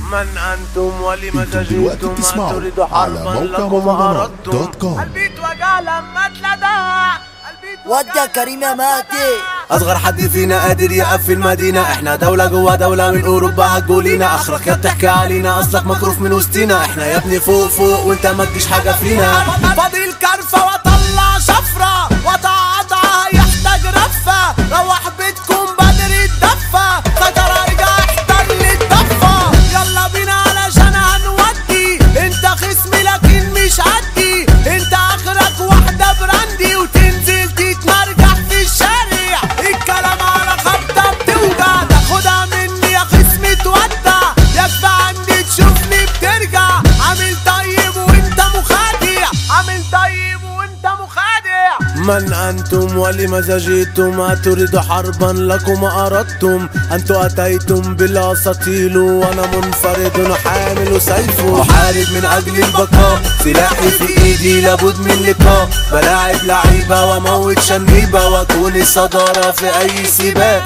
من أنتم ولم دلوقتي جئتم بتسمعوا تريدوا على حربا موقع لكم مهرجانات أردتم دوت كوم. البيت وجع لما اتلدع ودي يا كريم يا مهدي. أصغر حد فينا قادر يقفل المدينة، احنا دولة جوا دولة من أوروبا هتقولينا، آخرك يا بتحكي علينا أصلك مكروف من وسطينا، احنا يا ابني فوق فوق وانت ما تجيش حاجة فينا. فاضي الكرفة واطلع شفرة وتقطعها يحتاج رفة، روح بيتكم بدري الدفة، خطر ارجع احتل الدفة، يلا بينا علشان هنودي، انت خصمي لكن مش عدي، انت اخرك واحدة براندي وتنزل تتمرجح في الشارع، الكلام على خبطة بتوجع، تاخدها مني يا خصمي تودع، يكفى عندي تشوفني بترجع، عامل طيب وانت مخادع، عامل طيب وانت مخادع. من أنتم ولم جئتم أتريد حربا لكم أردتم، أنتم أتيتم بالأساطيل وأنا منفرد حامل سيفه، أحارب من أجل البقاء، سلاحي في إيدي لابد من لقاء، بلاعب لعيبة وموت شنيبة وأكون الصدارة في أي سباق.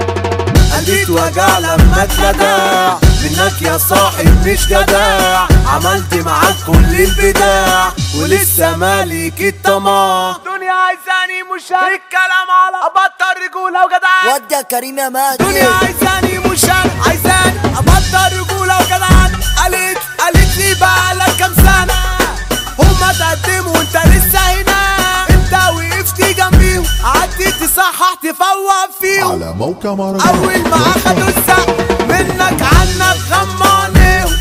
قلبي اتوجع لما اتلدع منك يا صاحب مش جدع، عملت معاك كل البداع ولسه مالك الطمع، الدنيا عايزاني مش الكلام على ابطل رجوله وجدعان. ودي يا كريم يا مهدي. الدنيا عايزاني مش عايزاني ابطل رجوله وجدعان، قالت لي بقالك كام سنه هما تقدموا وانت لسه هنا، انت وقفت جنبيهم قعدت تصحح تفوق فيهم، على موقع مهرجانات اول ما اخدوا السقف منك عنك غمانيهم،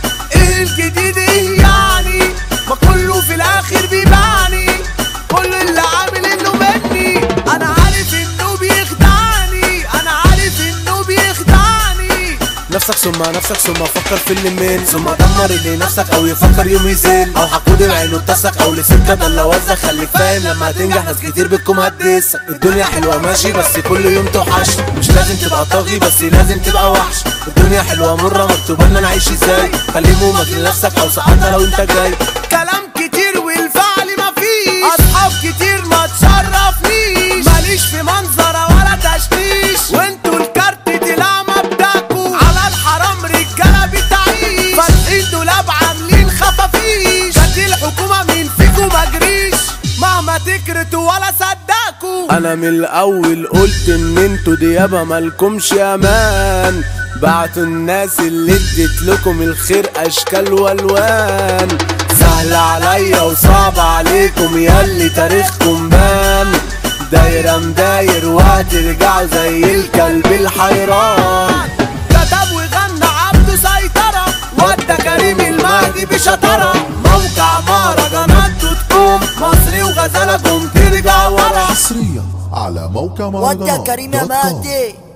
ايه الجديد ايه يعني، ما كله في الاخر بيباني، كل اللي عامل انه مني، انا عارف انه بيخدعني، انا عارف انه بيخدعني. نفسك ثم فكر في اللي من ثم دمر اللي نفسك او يفكر يوم يزيل، او حقود بعينه اتسك او لسكه ضل وزك، خليك فاهم لما تنجح ناس كتير بتكون هتدسك، الدنيا حلوه ماشي بس كل يوم توحش، مش لازم تبقى طاغي بس لازم تبقى وحش، الدنيا حلوه مره مكتوبه لنا نعيش ازاي، خلي همومك لنفسك او ساعتها لو انت جاي، كلام كتير والفعل مفيش، اصحاب كتير ما تشرفنيش، ماليش في منظره ولا تشتيش، وانتوا الكارت طلع مبداكوا على الحرام رجاله بتعيش، فاتحين دولاب عاملين خفافيش، جت الحكومه مين فيكوا مجريش، مهما تكرتوا ولا صدقوا، انا من الاول قلت ان انتوا ديابه مالكمش امان، بعتوا الناس اللي اديت لكم الخير اشكال والوان، سهل عليا وصعب عليكم ياللي تاريخكم بان، دايره مداير وهترجعوا زي الكلب الحيران، كتب وغنى عبده سيطره ودى كريم المهدي بشطره، موقع مهرجانات دوت كوم، مصري وغزاله قوم ترجع ورا، حصريا على موقع ودي يا مهرجانات كريم يا دوت كوم. مهدي.